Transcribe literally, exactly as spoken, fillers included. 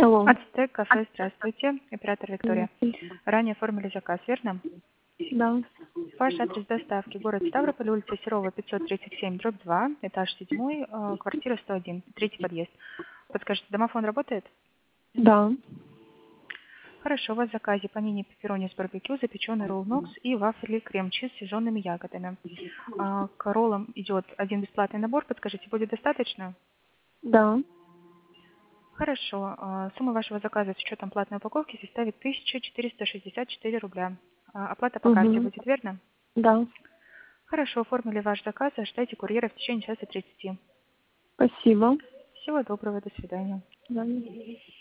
Алло. Ацтек кафе, здравствуйте. Оператор Виктория. Здравствуйте. Ранее оформили заказ, верно? Да. Ваш адрес доставки: город Ставрополь, улица Серова, пятьсот тридцать семь, дробь два, этаж седьмой, э, квартира сто один, третий подъезд. Подскажите, домофон работает? Да. Хорошо, у вас в заказе панини пепперони с барбекю, запеченный ролл нокс и вафли крем-чиз с сезонными ягодами. А, К роллам идет один бесплатный набор, подскажите, будет достаточно? Да. Хорошо. а, Сумма вашего заказа с учетом платной упаковки составит тысяча четыреста шестьдесят четыре рубля. А, Оплата по карте Угу. будет, верно? Да. Хорошо, оформили ваш заказ, ожидайте курьера в течение часа тридцати. Спасибо. Всего доброго, до свидания. До свидания.